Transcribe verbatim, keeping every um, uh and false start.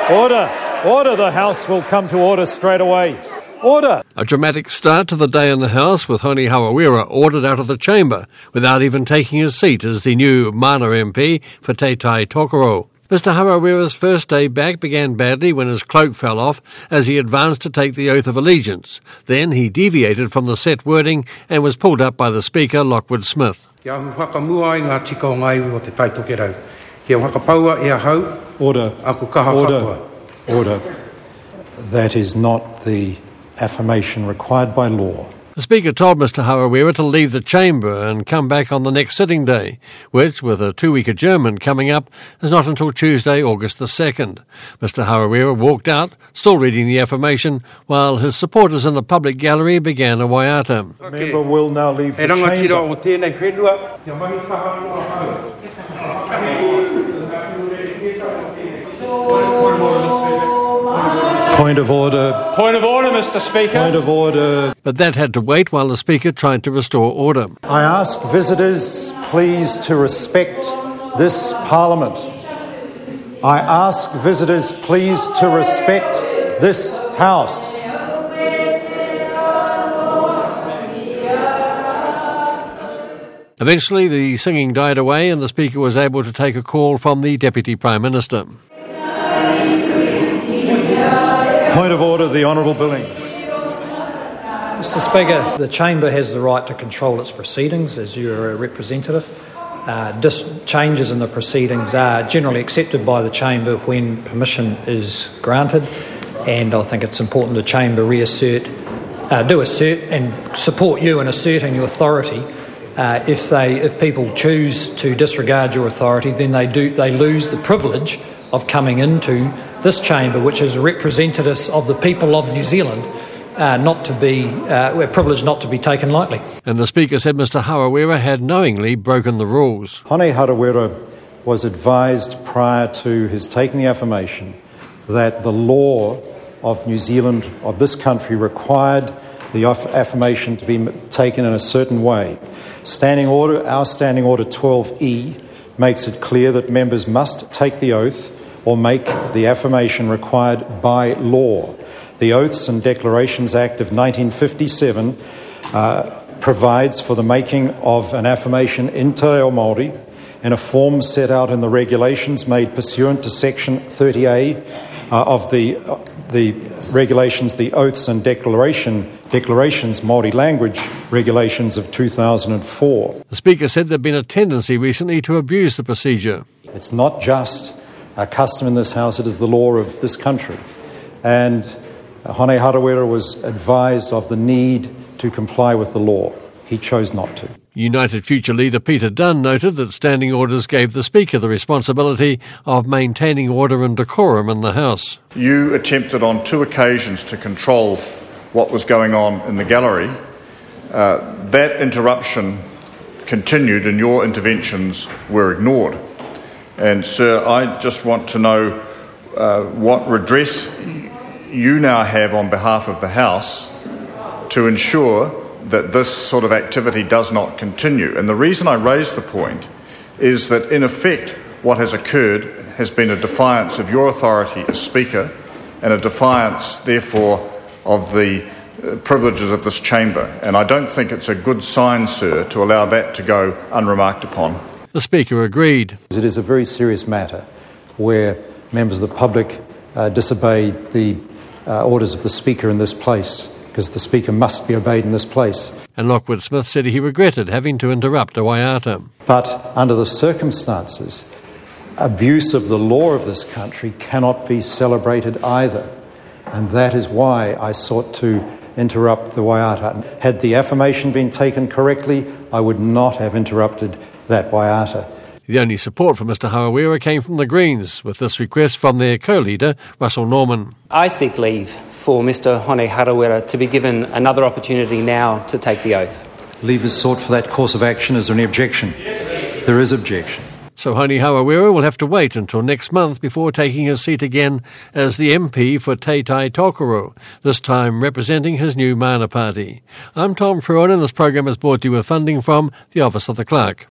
Order. Order. The House will come to order straight away. Order. A dramatic start to the day in the House, with Hone Hawawira ordered out of the chamber without even taking his seat as the new Mana M P for Te Tai Tokerau. Mister Hawawira's first day back began badly when his cloak fell off as he advanced to take the oath of allegiance. Then he deviated from the set wording and was pulled up by the Speaker, Lockwood Smith. Order. Order. Order. That is not the affirmation required by law. The Speaker told Mister Hawawira to leave the chamber and come back on the next sitting day, which, with a two-week adjournment coming up, is not until Tuesday, August the second. Mister Hawawira walked out, still reading the affirmation, while his supporters in the public gallery began a waiata. The member will now leave the chamber. Point of order. Point of order, Mister Speaker. Point of order. But that had to wait while the Speaker tried to restore order. I ask visitors, please, to respect this Parliament. I ask visitors, please, to respect this House. Eventually, the singing died away and the Speaker was able to take a call from the Deputy Prime Minister. Point of order, the Honourable Billing. Mister Speaker, the Chamber has the right to control its proceedings as you are a representative. Uh, dis- changes in the proceedings are generally accepted by the Chamber when permission is granted, and I think it's important the Chamber reassert, uh, do assert and support you in asserting your authority. Uh, if they, if people choose to disregard your authority, then they do they lose the privilege of coming into this chamber, which is representatives of the people of New Zealand, uh, not to be uh, we're privileged not to be taken lightly. And the Speaker said Mister Hawawira had knowingly broken the rules. Hone Hawawira was advised prior to his taking the affirmation that the law of New Zealand, of this country, required the affirmation to be taken in a certain way. Standing order, our Standing Order twelve E makes it clear that members must take the oath or make the affirmation required by law. The Oaths and Declarations Act of nineteen fifty-seven uh, provides for the making of an affirmation in Te Reo Māori in a form set out in the regulations made pursuant to Section thirty A uh, of the uh, the regulations, the Oaths and Declaration Declarations Māori Language Regulations of two thousand four. The Speaker said there had been a tendency recently to abuse the procedure. It's not just a custom in this House, it is the law of this country. And Hone Hawawira was advised of the need to comply with the law. He chose not to. United Future leader Peter Dunn noted that standing orders gave the Speaker the responsibility of maintaining order and decorum in the House. You attempted on two occasions to control what was going on in the gallery. Uh, that interruption continued and your interventions were ignored. And, sir, I just want to know uh, what redress you now have on behalf of the House to ensure that this sort of activity does not continue. And the reason I raise the point is that, in effect, what has occurred has been a defiance of your authority as Speaker and a defiance, therefore, of the uh, privileges of this chamber. And I don't think it's a good sign, sir, to allow that to go unremarked upon. The Speaker agreed. It is a very serious matter where members of the public uh, disobey the uh, orders of the Speaker in this place, because the Speaker must be obeyed in this place. And Lockwood Smith said he regretted having to interrupt a waiata. But under the circumstances, abuse of the law of this country cannot be celebrated either. And that is why I sought to interrupt the waiata. Had the affirmation been taken correctly, I would not have interrupted that waiata. The only support for Mister Hawawira came from the Greens, with this request from their co-leader, Russell Norman. I seek leave for Mister Hone Hawawira to be given another opportunity now to take the oath. Leave is sought for that course of action. Is there any objection? There is objection. So Hone Hawawira will have to wait until next month before taking his seat again as the M P for Te Tai Tokerau, this time representing his new Mana Party. I'm Tom Frewen, and this program is brought to you with funding from the Office of the Clerk.